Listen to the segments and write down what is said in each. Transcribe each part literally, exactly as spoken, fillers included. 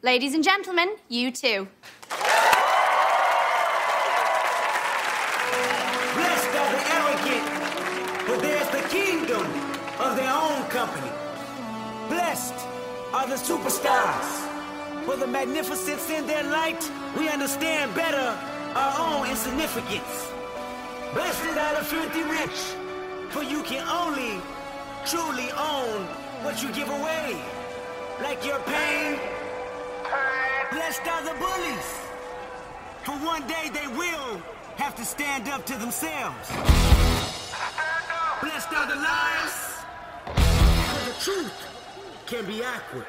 Ladies and gentlemen, you too. Blessed are the arrogant, for theirs the kingdom of their own company. Blessed are the superstars, for the magnificence in their light, we understand better our own insignificance. Blessed are the filthy rich, for you can only truly own what you give away, like your pain. Blessed are the bullies, for one day they will have to stand up to themselves. Blessed are the lies, for the truth can be awkward.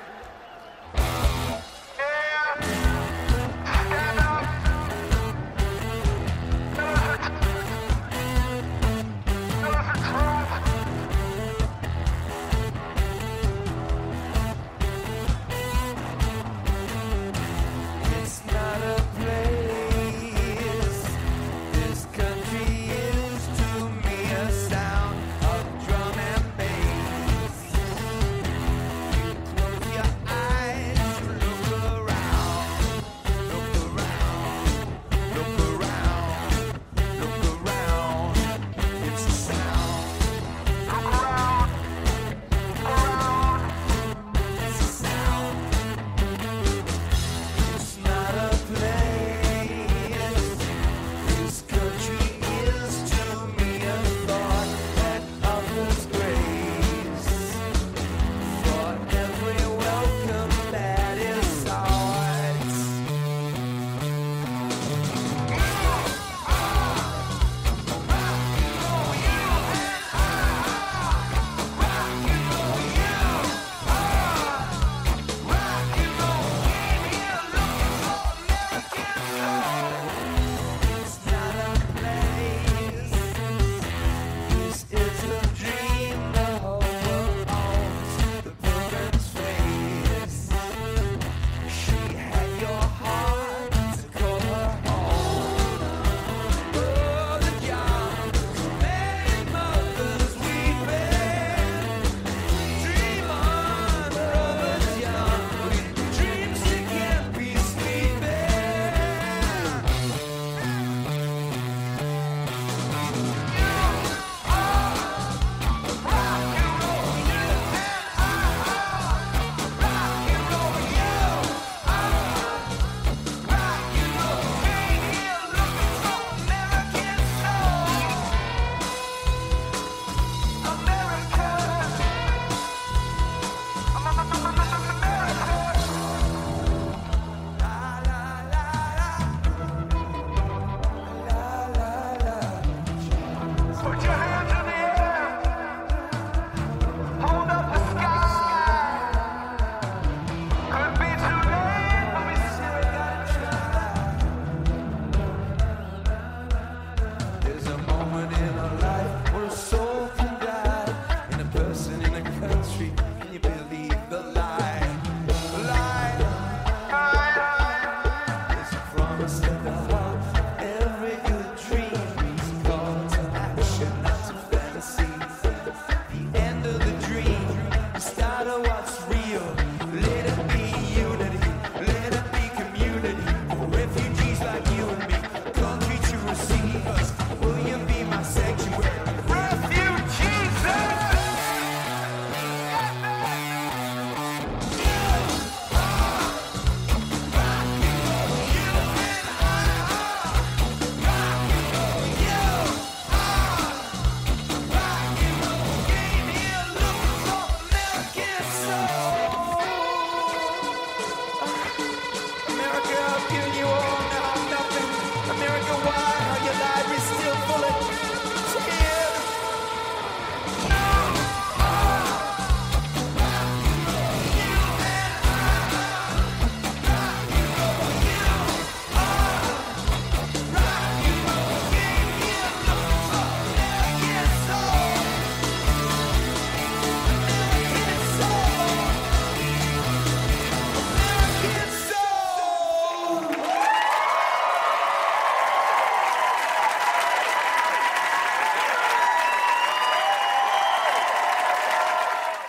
What's